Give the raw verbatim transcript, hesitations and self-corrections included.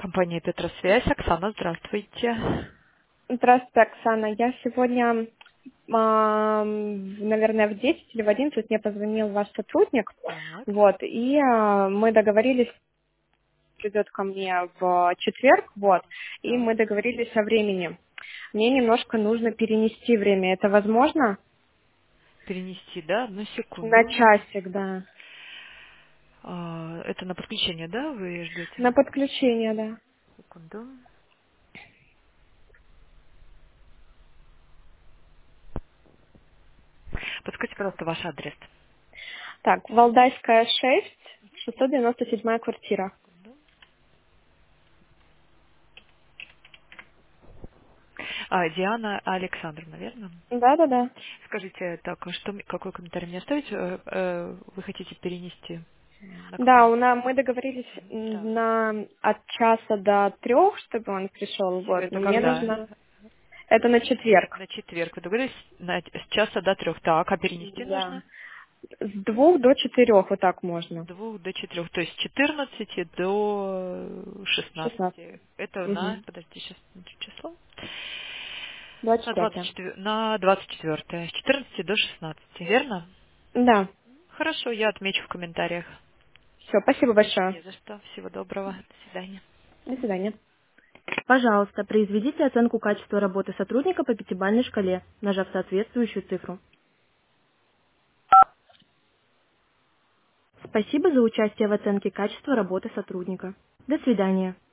Компания Петросвязь. Оксана, здравствуйте. Здравствуйте, Оксана. Я сегодня, ам, наверное, в десять или в одиннадцать мне позвонил ваш сотрудник, Так, вот, и а, мы договорились, придет ко мне в четверг, вот, и так. мы договорились о времени. Мне немножко нужно перенести время. Это возможно? Перенести, да? Одну На секунду. часик, да. А, Это на подключение, да, вы ждете? На подключение, да. Секунду. Подскажите, пожалуйста, ваш адрес. Так, Валдайская шесть, шестьсот девяносто седьмая квартира. А, Диана Александровна, верно? Да-да-да. Скажите, так, а что, м- какой комментарий мне оставить? Э, э, Вы хотите перенести? М, На Да, какое? у нас мы договорились Так. м, на от часа до трех, чтобы он пришел. Вот, Это но мне когда? нужно это на четверг. На четверг. Вы договорились на, с часа до трех. Так, а перенести Да. нужно? С двух до четырех вот так можно. Двух до четырех, то есть с четырнадцати до Шестнадцать. шестнадцати. Это на, Угу. подожди, сейчас число. Двадцать На двадцать четвертое. четыре, на двадцать четвертое, с четырнадцати до шестнадцати, верно? Да. Хорошо, я отмечу в комментариях. Все, спасибо большое. Не за что. Всего доброго. До свидания. До свидания. Пожалуйста, произведите оценку качества работы сотрудника по пятибалльной шкале, нажав соответствующую цифру. Спасибо за участие в оценке качества работы сотрудника. До свидания.